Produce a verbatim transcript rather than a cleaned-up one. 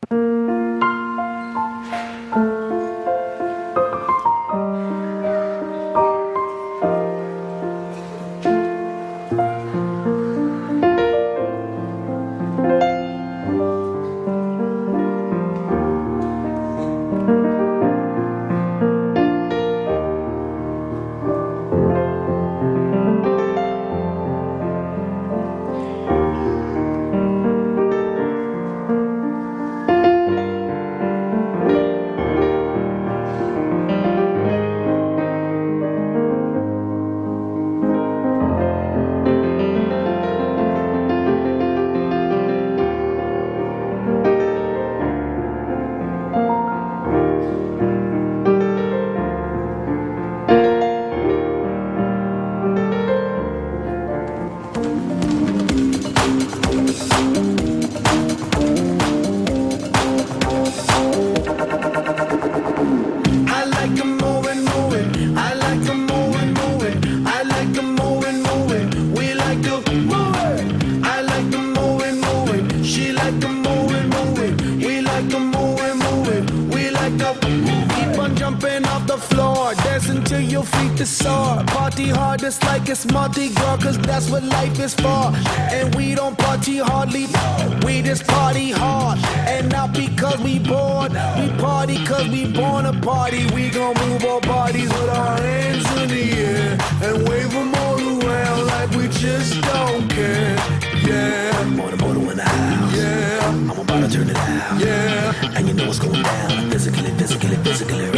It's Mardi Gras, cause that's what life is for. And we don't party hardly, we just party hard. And not because we bored, we party cause we born a party. We gon' move our bodies with our hands in the air and wave them all around like we just don't care. Yeah, motor motor in the house. Yeah, I'm about to turn it out. Yeah, and you know what's going down. Physically, physically, physically.